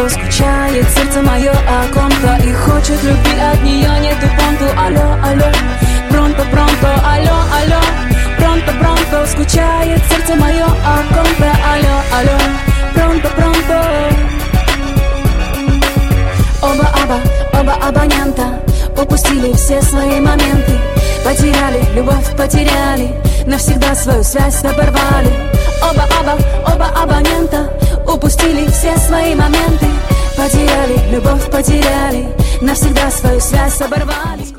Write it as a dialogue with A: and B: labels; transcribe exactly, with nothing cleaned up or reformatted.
A: пронто, скучает сердце мое о ком-то и хочет любви, от нее нету понту. Алло, алло, пронто, пронто, алло, алло, пронто, пронто, скучает сердце мое о ком-то. Алло, алло, пронто, пронто. Оба аба, оба абонента упустили все свои моменты, потеряли любовь, потеряли, навсегда свою связь оборвали. Оба аба, оба абонента упустили все свои моменты, потеряли любовь, потеряли, навсегда свою связь оборвали.